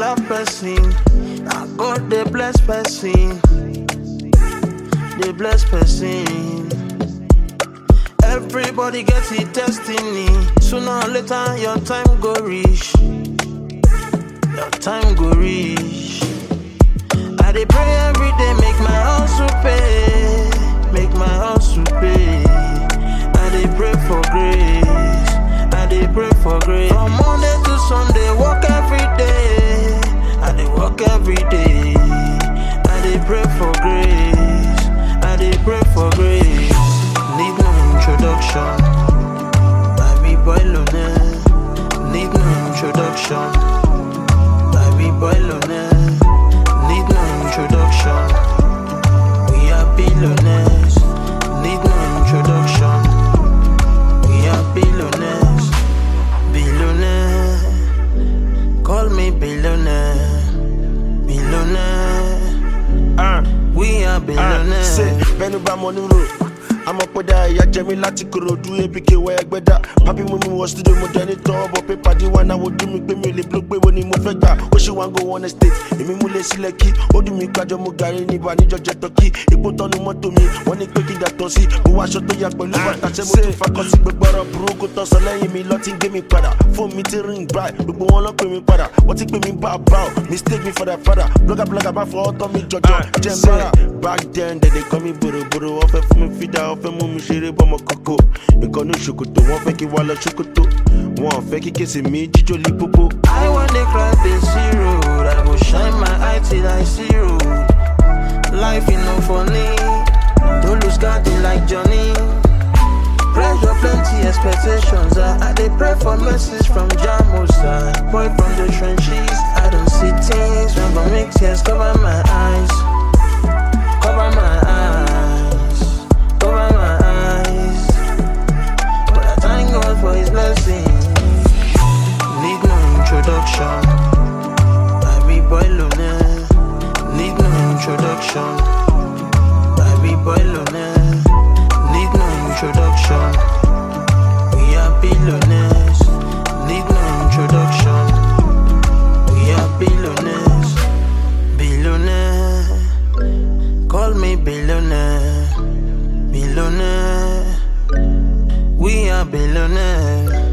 love person. I God they bless person. They bless person. Everybody gets his destiny. Sooner or later your time go reach. Your time go reach. I dey pray every day, make my house to pay. Make my house to pay. I dey pray for grace. I dey pray for grace. From Monday to Sunday, work every day. I dey work every day. I dey pray for grace. I dey pray for grace. Need no introduction. I be boy lonely. Need no introduction. I be boy lonely. Need no introduction. We are billionaires. Need no introduction. We are billionaires. Billionaire. Call me billionaire. Billionaire. We are billionaires. Say, Benuba Monuro. I'm up with that, yeah, Jamie Latikoro, do APK, where I get that. Papi Mumi was to do modern top, but paper, the one I would do me, really block when he moved that. What she want go on a state, if me mule sileki, or do me Kajo Mugari, Nibani, Jetoki, he put on the motor me, when he quick that tossy, who was shot to Yakulu, but I said, Fakosi, but Bruco Tossalay, me lotting, give me pada, for me to ring bright, but won't look me pada, what it me bow, mistake me for that father, blogger, for all me, Jojo, Jembara. Back then, they call me Buru, off for me, feed out. Mummy shiri bomo koko. Nkonu shukuto, won fe ki wala shukuto. Won fe ki kesi mi jijo lipopo. I want to cry the zero. I will shine my eye till I see road. Life is no funny. Don't lose God like Johnny. Pressure, plenty expectations. I dey pray for message from Jamosa. Boy from the trenches. I don't see things. When I make tears cover my eyes. Cover my eyes. Cover my eyes. But I thank God for his blessings. Need no introduction. I be boy lonely. Need no introduction. I be boy lonely. Need no introduction. We are billionaires. Need no introduction. We are billionaires. Billionaire. Call me billionaire. Billionaire. We are billionaires.